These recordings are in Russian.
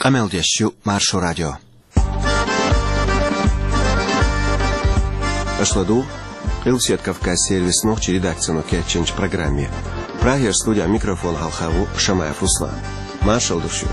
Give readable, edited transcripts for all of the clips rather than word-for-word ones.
Qameldeshu Marşo Radio. Ашладу, Илсет Кавказ сервис ногчи редакцию кетченч программе. Прагер студия микрофон Халхаву Шамаев Руслан. Маршал душу.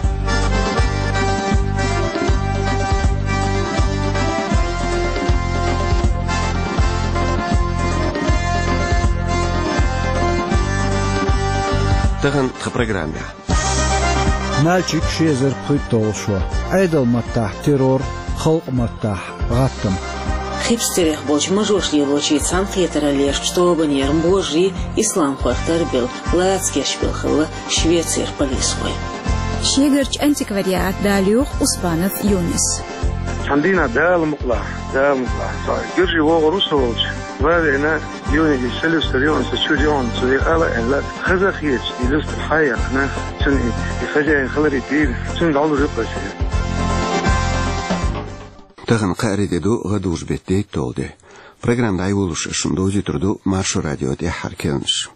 Таган в программе. Нальчик шезер притолшо. Айдал матах террор, халк матах гаттам. Хипстерех боч мажош елочи цан хетералеш, чтобы нерм божий ислам хвартар бил, лацкеш бил хылла, Швеция полисвой. Шегерч антиквариат Далюх Успанов Юнис. Чандина дал мукла. Гюржи вого русоволч. Валена юни селюстерион сочудион цуриала элла хазахиец илюстр хайяхна цуни ифажай хлари бир цун далу рыпаси. Таган qaridеду гадуш беттей толды. Программда айвулуш шундози турду Маршо радио де харкелнш.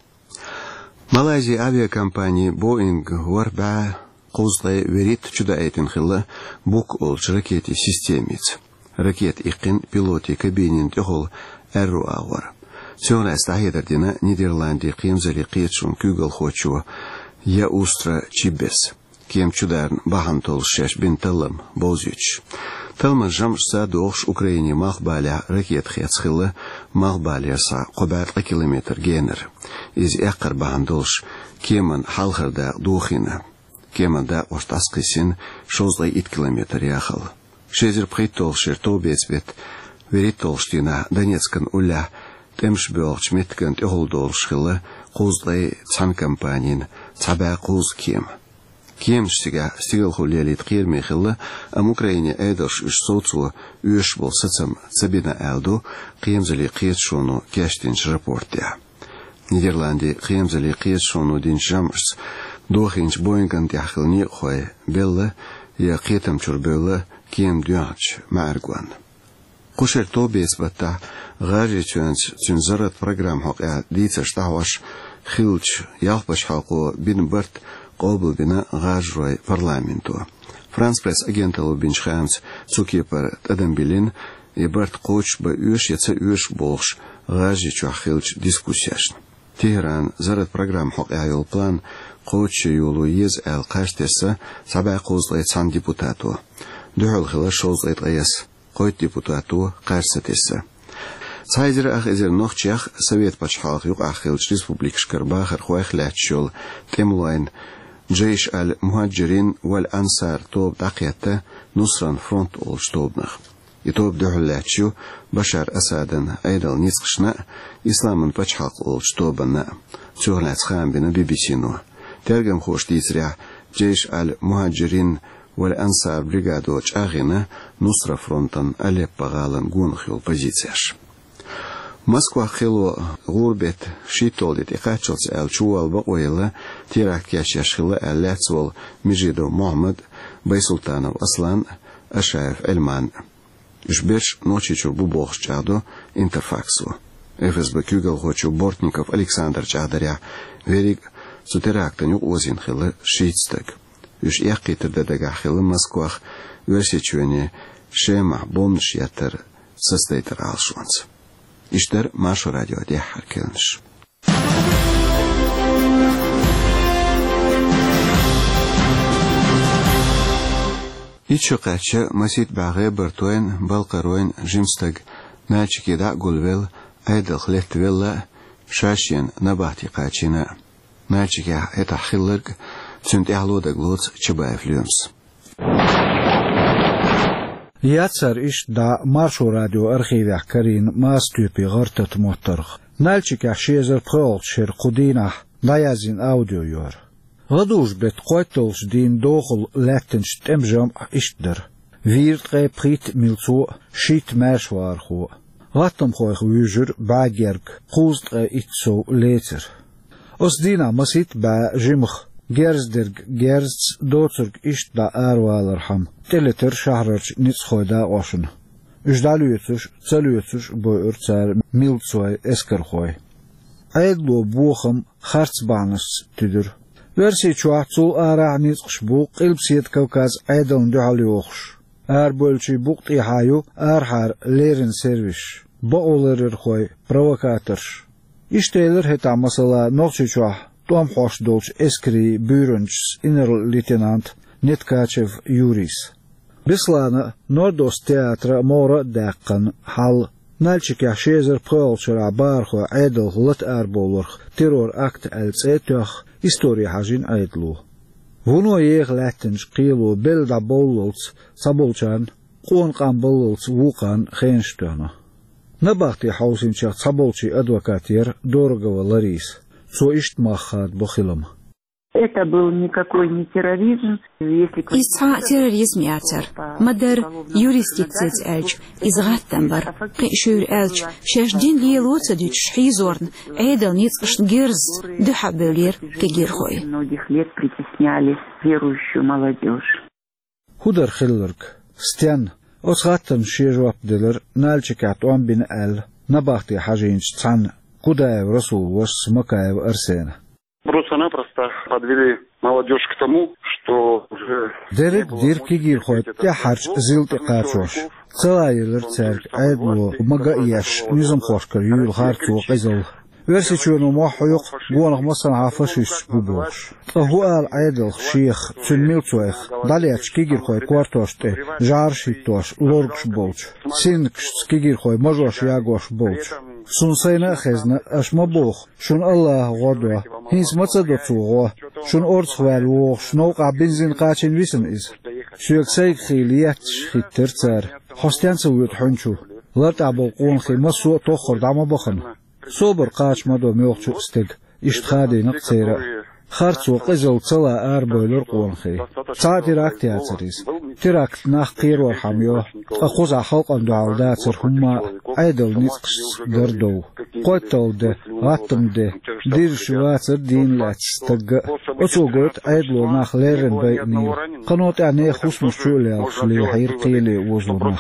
Малайзия авиакомпания Boeing варба qozlay верит чуда этин хилла бук олч ракети системиц. Ракет икин пилоти кабинин тохол эрру авар. Сёна стахедердина Нидерланди кемзали киетшун күгел хочу я устра чибес. Кем чударн бахан толшеш бинталам бозюч. Талма жамшса доғш Украине махбаля ракет хецхилла махбаля са қобатлы километр генер. Из яққар бахан долш кеман халхарда духина. Кеманда оштаскисин шозлай 1 километр яхал. Шезер притол шерто бецбет верит толштина Донецкан уля темшбелч меткант охолдолшхилла қозлай цан компанин цаба қоз кем. Кемшсига стигал хулелит қирмехилла ам Украине айдаш үш соцу үш бол сацам цабина алду қиемзали қиетшону кяштинч рапортя. Нидерланди қиемзали қиетшону динч жамшс дохинч Боинган тяхилни хой белла я қиетам чурбелла кем дюач мааргуан. Кушер тобес бата ғажи цюнзарат программ хоқя дица штаваш хилч ялпаш халқу бин барт قابل بنا غاجرای پارلمانتو. فرانس پرس агенталу бинчханс цукипар тадам билин ебарт коч ба үш яца үш болш غاجи чахилч дискуссияш. Тегеран зарат программ хоқяйол план коч юлу ез ал қаштеса саба қозлай цан депутату. Духал хила шозлайт аяс қойт депутату қарсатеса. Сайзер ахезер нохчах совет пачхалх юq ахилч республикш карбахар хуах лачол темлайн جيش المهاجرين والأنصار توب دقيقة نصران فرونت أول شتوبنخ يتوب دهلاتشو بشار أسادن أيضا نيسقشنا إسلاما بچحق أول شتوبنا تشوهلات خام بنا بيبيسينو ترجم خوش ديزريع جيش المهاجرين والأنصار بريغادو چاغينا نصر فرونتن أليب بغالن گونخيول позицияш. Москва хило гурбет шитолдит иқачылс әлчуал бақойла тирак яшашхила әлләцвал Межидо Мухаммад Байсултанов Аслан Ашаев Эльман. Жбеш ночи чурбу бохш чаду интерфаксу. ФСБ күгел хочу Бортников Александр Чадаря верик сутерактаню озин хила шитстак. Үш яқитырда дага хила Москвах версичуэне шемах бомш ятыр состейтер алшуанс. İşler Marşo Radio diye harkelenir. İço kaçı masit bağı Bertoen Balkaroen Jimstag Naçikida Gulvel Aydal Letvella Şaşyen Nabahti kaçına Naçika etahillerg Sünt ehloda glots Çabayflüms. Яцар иш да Маршо радио архивях карин мастюпи гартат моторг. Нальчик ахшезер прол шер кудинах даязин аудио йор. Гадуш бет qoitolш дин дохол латтенш темжам иштдер. Вирт ге прит милцу шит мэшварху. Гаттам хойх вюжер багерг куст ге итсо летер. Осдина масит ба жимх Gerzdерg gerz dotsurg ish da arwalarham. Teleter shahrarch nitshoyda oshun. Ujdalyutush, tsalyutush boyrtsar miltsoy eskerhoy. Ayglo bukham khartsbangs tüdür. Versi çuahtul arağniz bu qilbsiyet Kavkaz aydın duhalıyorx. Bölçü buqt ihayu arhar lerin serviş. Bu olurur koy provokatör. İşteler heta masala noqçı çuah Tom hoş dolç eskri bürünç inner lieutenant Netkachev Yuris. Bislana Nordos teatra mora daqqan hal Nalchika şezer pölçera barxo aydıl lat arbolur terror akt elsetyox история хажин айдлу. Вуно ех латтинж қилу белда боллулц саболчан қонқан боллулц вуқан хенштөна. Набахти хаусинчах саболчи адвокатер дорогого Ларис. Со ишт махат бохилам. Это был никакой не терроризм. Исха терроризм яцер. Мадер юрисдикциц эльч из Раттенбар. Qishur elch шешдин лиелоца дюч шхизорн. Эйдал ницкаш герз дыха бөлер кегирхой. Многих лет притесняли верующую молодежь. Худар хиллерк. Стян. Осгаттан шежвап дилер. Нальчикат он бин эл. Набахти хажинч цан. Кудаев Расул вос Макаев Арсена. Просто-напросто подвели молодежь к тому, что уже... Дерек дирки гирхойт, я харч зилти качош. Целайылыр церк, айдло, мага ияш, низам хошкар, юйл харцу қизыл. Верси чуэну махуюк, гуанах масан хафашиш бубош. Тахуал айдл, шиих, цунмилцуэх, далеч кигирхой квартоште, жаршитош, лоргш болч. Синкш кигирхой, мажош ягош болч. Сунсайна хезна ашма бох, шун Аллах годва, хинс мацадо цуго, шун орцхвал вох, шноука бензин қачин висен из. Шуексайк хилият хиттер цар, хостянца уют хунчу, ларт абол қонхи масу тохор дама бахан. Собор قاچ مدو میوخچو استگ اشتخادی نقصیره خرچو قزل صلا اربولر قونخی ساعتی راکتی اتریز تراکت نخ قیر ورحمیو اخوزا خلق اندعال داتر هما ایدل نیتقش دردو قوتل ده غاتم ده دیر شواتر دین لاتستگ اچو گوت ایدلو نخ لیرن بینی قنوت عنی خسم شولی الخلی حیر قیلی وزونه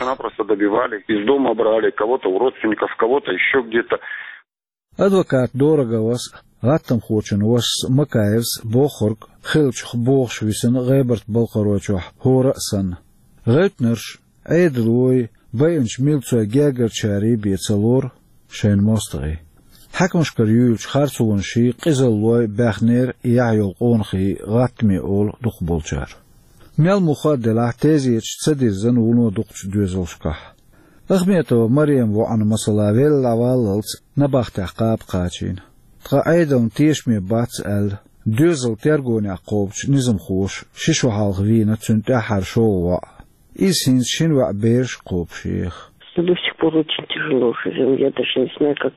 из дома брали кого-то у родственников, кого-то еще где-то. Адвокат дорого вас, гаттам хочен вас Макаевс, Бохорг, Хилчх Бохшвисен, Гайберт Балкарочух, Хорасан. Гайтнерш, Эйдлой, Байнч Милцуа Гягер Чари Бецалор, Шейн Мостри. Хакмшкар Юльч Харцугунши, Кизаллой, Бахнер, Яйол Онхи, Гатми Ол, Духболчар. Мял Мухаддела Тезич Цадизен Улно Духч Дюзелшках. أخميتو مريم وعن مصلا ويلا واللت نباخت عقاب قاچين تقا أيضا تيشمي باتس دوزل تيرغوني عقوبش نزم خوش ششو حالغ وينا تنتحر شووا إيسين شنوع بيرش قوب شيخ. До сих пор очень тяжело живем, я даже не знаю, как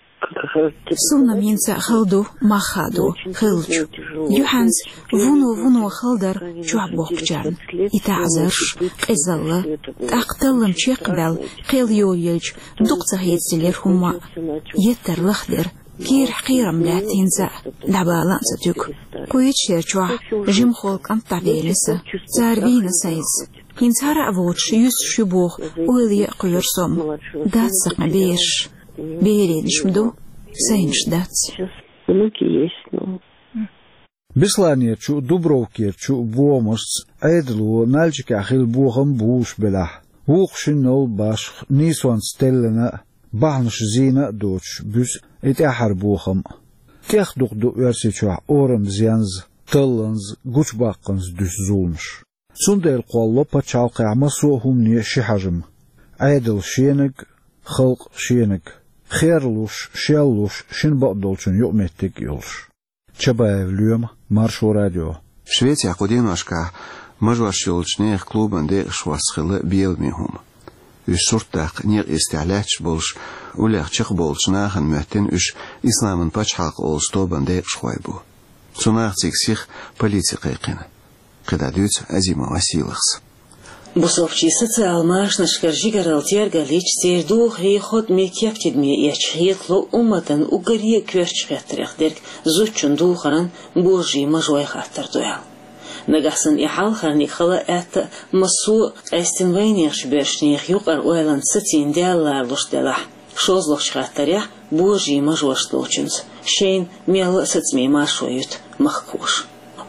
Суна минца халду махаду хилчу. Юханс вуну халдар чуабокчан. Итазарш изалла тақталым чекбел қил йойч дуқца хетсилер хума. Еттер лахдер кир қирам латинза лабаланса тюк. Куичер чуа жим холк антабелиса царвина сайз. Хинсара авоч юс шубох уйли қуйырсом. Датса қабеш. Бередиш мду, сейнш дац. Внуки есть, но... Бесланечу, Дубровкечу, Вомосц, Эйдлу, Нальчика Хилбухам Буш Белах, Вухшинол Башх, Нисван Стеллена, Бахнш Зина Доч, Бюс, Этяхар Бухам. Кех дух версичуа Орам Зянз, Телланз, Гучбакканз Дюс Зулмш. Сундер Куалло Пачалка Амасуахум Не Шихажим. Эйдл Шенек, Халк Шенек. خيرلوش شيلوش شن بقدولشن يؤمتك يولش شباب اليوم مارشو راديو شويتي عقودين واشكا مجوش يولشنيخ كلوبان ديخش واسخل بيلميهم يشورتاق نيغ استعلاش بولش وليخ چخ بولش ناخن مهتن اش اسلامن باچ حق اولستوبان ديخش خويبو سوناخ تيكسيخ политикайقين قدادوت ازيما واسيلخس Бусовчи социал-машна шкаржигарал тергали чтер духри ход мекептид ме ячхетло уматан угари кверчхетряхдерк зучун духаран божий мажой хаттар дуял. Нагасан и халхарни хала это масу эстинвейнеш бешних юкар уэлан цитин диалар луштелах. Шозлох шхаттарях божий мажой шлочунц. Шейн мела сацми машоют махкуш.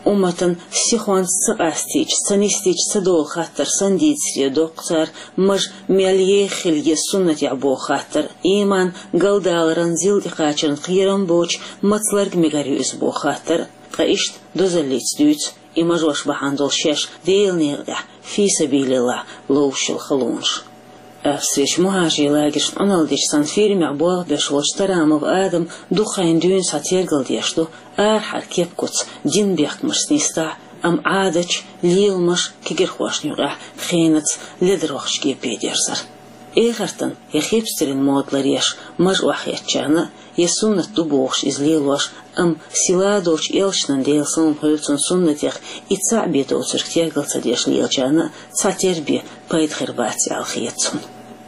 уматан сихуан сaqastich sanistich sadol khatar sanditsri доктор маж мялье хилге суннат ябо хатар иман галдалран зилди хачан қиран боч мацларг мегариус бо хатар qaisht dozalits duts imajwash bahandol shesh deelnirda fi sabilillah lowshil khalunsh Встреча мухажи лагерь аналдич санфирме обоих бешвол штарамов адам духайн дюн сатергал дешту архар кепкуц дин бехтмаш сниста ам адач лилмаш кигерхвашнюга хейнац ледерохшки педерсар эхартан ехипстерин модлареш маж вахячана есуннат дубохш из лилваш ам силадоч элшнан дейлсон хөлцун суннатех и цабито цирктергал цадеш лилчана цатерби пайдхербати алхиетсун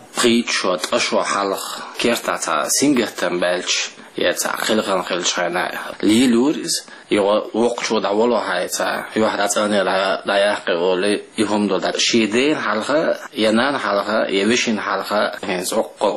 قيتشوت أشوا حلق كيرتا سينجتن بالش يتا خلقن خلشنا ليلورز يو وقشو دولو هايتا يوحد أنا لا يقول يهم دو شيدين حلقة ينان حلقة يوشين حلقة هنز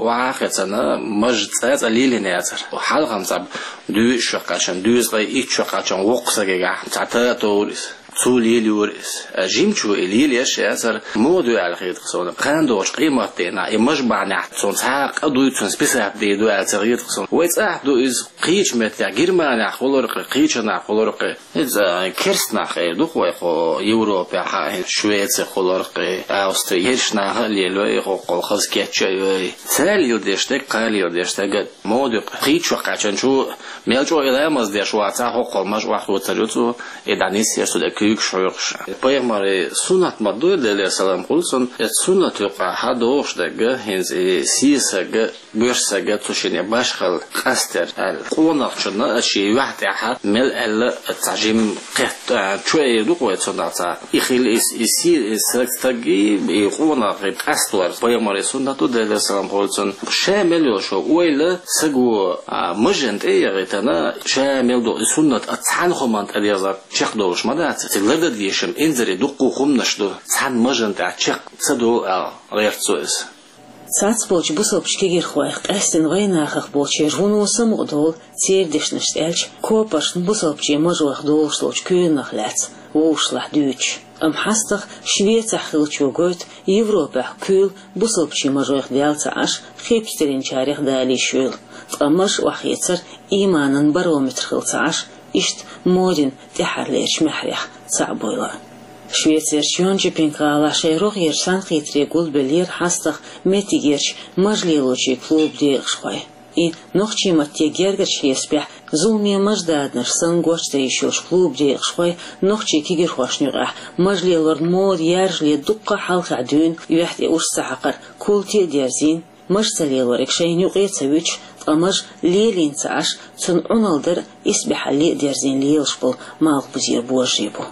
واقعنا مجتز ليل ناتر وحلقة مصاب دوش شقاشن دوز غي شقاشن وقصة تعتاد توريس سوليلوريس جيمشو إليليش ياسر مودو على خيط خصون قاندوش قيمتنا يمجبع نحتون ساق أدو يتون سبيسات ديدو على تغيير خصون ويتأحدو إز قيش متع جيرمان نحولورق قيش نحولورق إز كرس نحي دوخو يخو يوروبيا حاين شويتس خولورق أوستريش نحا ليلو يخو قلخص كيتشا يوي ساليو ديشتك قاليو ديشتك مودو قيش وقاشن شو ميلجو إلامز ديش واتاحو قلمش وحو تريوتو إدانيس يسو Küchschröch. Bei mir Sunat Madu der Salam Pulson, es Sunat yuqa hadosh daga hins sisage börsage tushine bashkhal qaster al qonaqchna ashi wahd ahad mel al tajim qat choy duqo sunata ikhil isir istagi qonaq qastwar bei mir Sunat der Salam Pulson shamel yosho oyla sagu mujent ayritana shamel do Sunat atsan khomant adiyazat chaqdosh madat لدد يشم إنزري دقو خمنشدو سان مجن تعشق صدو غيرتسوز ساعات بوش بصوبش كيجير خوايق أحسن غينا خخ بوش يرغونو سمغدول تير دشنشت ألش كوباش بصوبش مجوخ دولش لوش كيون نخلات ووش لح دوش حستخ شوية خلچو قوت يوروبا كيل بصوبش مجوخ ديالتا عش خيبسترين شاريخ دالي شويل فأمش وحيتر إيمانا بارومتر خلتا عش إشت مودين تحر ليش محريح صعبويلا شويتر شيونجي بينكالا شيروغ يرسان خيتري قول بلير حستخ متيجيرش مجليلوشي كلوب ديغ شوي إي نوخشي متيجيرغش يسبح زومي مجدادنش سنگوش تيشوش كلوب ديغ شوي نوخشي كيجير خوشنيغ مجليلور مود يارجلي دقة حلق عدون يوحدي أرسحقر كولتي ديرزين مجتليلور إكشين يقيتسويش أمج ليلين تعش تن عنالدر إسبح اللي ديرزين ليلشبل ماغ بزير بوجيبو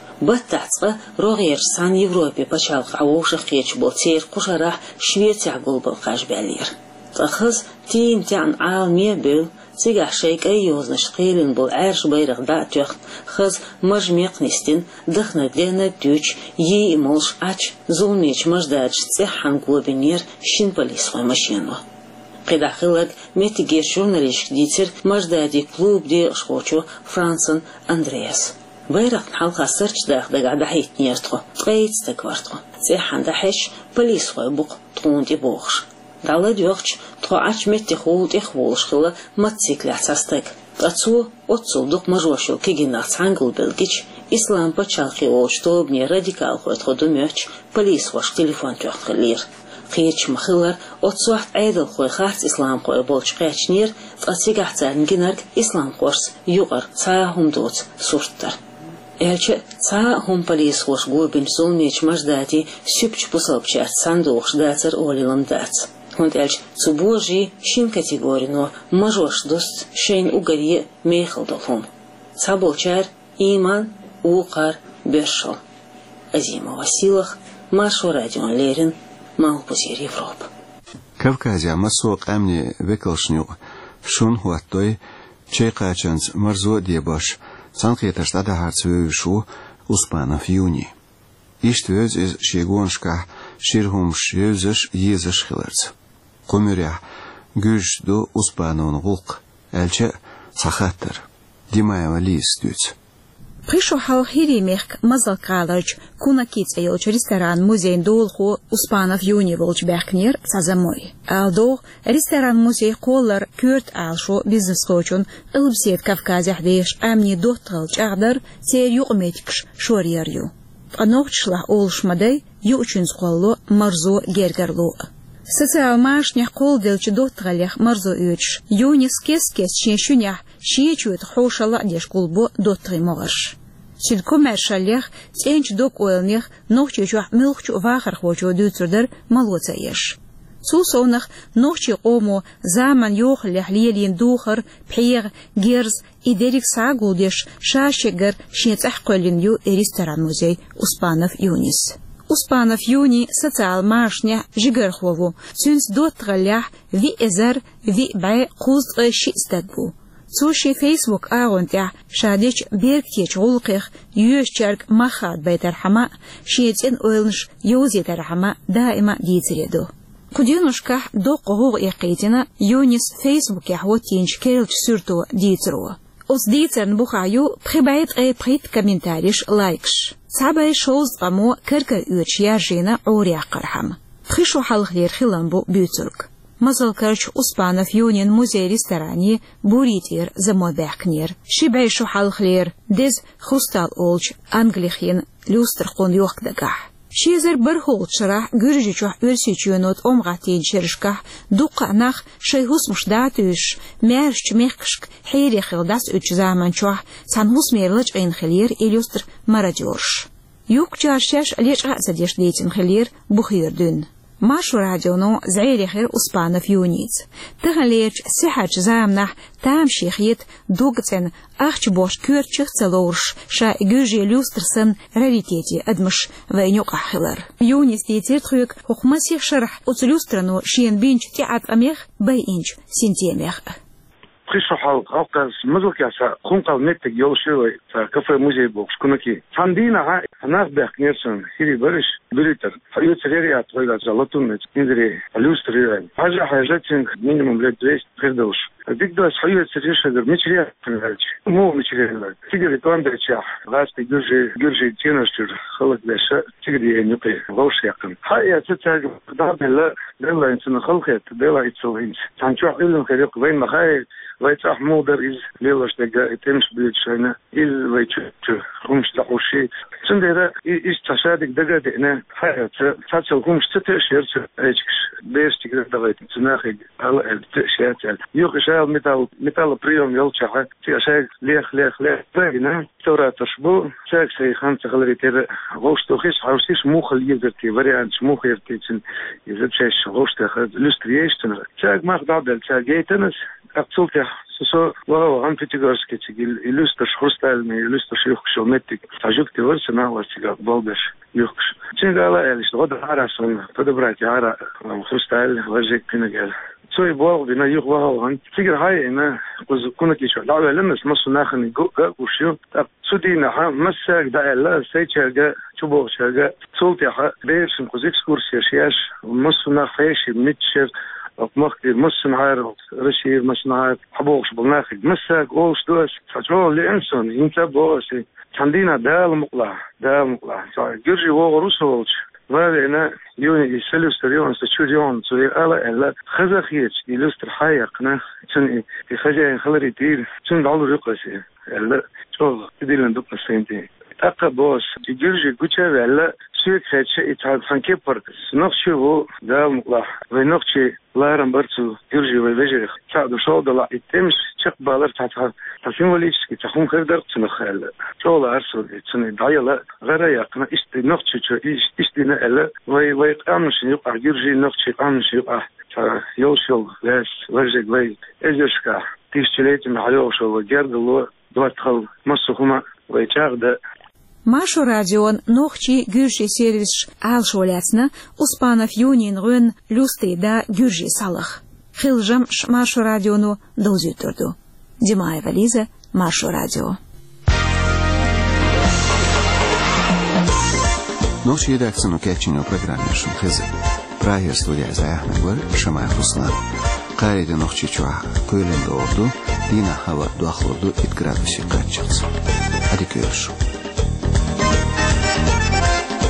بطاعتقى روغير سان يوروبي باشالق عووش خيتشبل تير قشراح شويتع قلبل قاش بالير تأخذ تيم تعن عالمية بيل تيجح شيك أي يوزنش قيلن بول عرش بيرغ داتيخ خز مجميق نستين دخنا دينا دوش يي إمولش عش زولميش مجدادش تيحان قوبينير شين بوليس خوي ماشينو قد خلق متيجي جورناليست ديتر مجدادي كلوب دي شوچو فرانسن أندرياس بيرغ حلقة سيرش داخل قاعدة حيت نيرتخو تقيت تكوارتخو تيحان دحش بوليس خوي بوق تقون دي بوخش دالا ديوخش تقعش متي خول تخولش خلا متسيكل احساستك قصو أتصل دوق مجوشو كيجينا تانجل بلجيش إسلام بتشالقي وشتوبني راديكال خوي تخدو ميوش بوليس خوش تليفون تيوخلير خيرش مخلر أتصوحت عيدل خوي خارت إسلام خوي بولش قيتش نير تقصيق احتار نجنرك إسلام خوش يغر تاهم دوت سورتر Elçi ta hum polis xoş gobin solnech majdati süpç pusopçat sandox datsar olilam dats. Hund elç suboji shin kategorino majosh dost shein ugari mekhdolhum. Sabolchar iman uqar bershol. Azima Василах Маршо радион Лерин Малпузир Европа. Кавказя масоқ амни векалшнюq шун хуаттой чейқачанс марзо дебаш Санкеташ тада харцвöшу Успанов юни. Иштвöz из шегоншка ширхумш юзыш езыш хилерц. Кумюря гүж до Успановн гулк. Элче сахаттыр. Димаева лис дюц. Пришо халхири мехк мазал калач куна киц эйлч ресторан музей долху Успанов юни волч бехкнер сазамой. Алдо ресторан музей коллар кюрт алшо бизнес лочун илбсет Кавказе хдеш амни доттгалч агдар тер юqmetkш шорьярю. Анохчла олшмадай ючунс колло марзо гергарло. Социал машнях колделч доттгалях марзо үч. Юнис кескес чешунях شيء تحوش الله ديش قلبو دوتري مغش. شد كوميرشاليخ تينش دوك ويلنيخ نوخشي جوح ملخش وفاخر خوشو دوتردر ملوتا يش. سوسونخ نوخشي قومو زامن يوخليح ليلين دوخر بحيغ جيرز إداريك ساقو ديش شاشيقر شيت أحقلين يو ريستوران موزي أسبانف يونيس. أسبانف يوني سوциال ماشنيح جيجر خوفو سنس دوتغليح في إزر في باي قوز شي استدبو. سوشي فيسبوك آغونتيح شاديش بيركتيش غلقيخ يوشترك مخاد بيتر حما شيتين اويلنش يوزي ترحما دائما ديتريدو. كدينوشكح دوق غوغ يقيتنا يونيس فيسبوك يحوتينش كيرلش سورتو ديترو. أس ديترن بخايو بخبايت اي بخيت كمنتاريش لايكش. ساباي شوز قمو كركر اوش يارجينا عوريا قرحم. بخيشو حلق لير خلنبو بيوترك. مازال كرش أسبانف يونين موزي ريستوراني بوريتير زمو بحكنير شبعي شو حالخلير ديز خستال أولج أنجليخين لوسترقون يوخ دقاح شيزر برهول شرح جرجي شوح أرسيتيونوت أمغاتين شرشكح دوقع ناخ شيهوس مش داتوش مارش ميخكشك حيري خلداس أتش زامن شوح سانهوس ميرلج عين خلير إليوستر مراديورش يوك جارشاش ليش غازديش ديتن خلير بخير دون ماشو راديونو زعيري خير أسبانف يونيت تغليش سحاج زامنح تام شيخيت دوغتن أخش بوش كورتشيخ تلورش شا إجوجي لوسترسن راريتيتي أدمش وينيوق أحلر يونيت ديتير تخيك حكمسيخ شرح أتلوسترنو شين بينج تيعات أميخ باي إنج سنتيميخ خيشو حلق أوقاز مزوك ياسا خونقال نتك يوشيوي كفر موزي بوكس كونكي ساندينا هناك بيخ نيرسون هيري برش بريتر فايوت سريريات ويغا زالطون ندري الوستريرين حاجة حاجاتين مينيموم لد 200 غيردوش ديك دوس حيوت سريش هدر ميشريات تنغالج مو ميشريات تيجري كوان بيتشاح غاستي جرجي تينوشتر خلق بيشا تيجري ينيقي غوش يقن حقيا تتاق دابن لا ديلا انسان خلقيت ديلا اتسوهينس تانشوح إلن خريق بين مخايل ويتاح مودر إز ليلش دقا إتمش بيتشاينا إل ويتشو خمش تقوشي سنديرا إيش تشادك دقا دقنا حياة تاتشل خمش تتأشير تأشكش بيش تقدر دغيت تناخي على التأشيات يوقش هاي ميتال بريوم يلشحة تأشاك ليخ باقنا تورا تشبو شاك سيخان تغلري تير غوش توخيش حوشيش موخل يزرتي بريانش موخ يرتيتن يزبشاش غوش تاخد لسترياشتن شاك ماخد عبدال شاك يتنس أقصلت سو وهو عم تيجارسكي تيجي إلوستر خرستال مي إلوستر شيوخش ومتك تعجبك تورسنا واسيجا بالبش يوخش تيجي على إيش غدا عرسون تدبرت عرا خرستال وجهك كنجال سوي بوال بنا يوخ وهو عن تيجي هاي إنه كنا كيشوا لا لمس مصر ناخن جو وشيو سودينا ها مسك دا لا سيتشا تشوبو شا صوتي ها بيرسن كوزيك كورسيا شياش مصر ناخيش متشر مخدي مصنعار رشيد مصنعار حبوش بالناخد مسك اوش دوس فجوا لانسون انت بوسي عندنا دال مقلع جرجي وغروسولش وهذا يوني يسلوستريون ستشوريون سوي الا خزخيت يلوستر حايقنا تن يخجي خلري دير تن على رقسي الا شغل تدير ندق سنتي أقبوس يجرجي كوتشا ولا سويك خدشة يتعب فانكيبر نقشي هو دال مقلع ونقشي لارن برتو يرجي ويبجري تعدو شغل لا يتمش تشق بالر تعتها تفهم وليش تخون خير درق تنخال شغل أرسل تني ضايلا غير يقنا إشتي نقشي إشتي نقلة ويقامش يقع يرجي نقشي قامش يقع يوشل لاس ورجك وي إجرشكا تيشتليت محلوش وجرد الله دواتخل مصخما ويتاغد ماشو راديون نوخشي جورجي سيرفيس عالشولاتنا أسبانف يونين غون لوستي دا جورجي صالح خلجم ماشو راديونو دوزي تردو ديماي فاليزة ماشو راديو نوش يدك سنو كاتشينو برنامجشون خزي راهي استوديا زايحنا قول شماع خصنا قارد نوخشي چوح كولن دوردو Dina hava 2 gradusy qatçıqs. Hadi görüşürüz.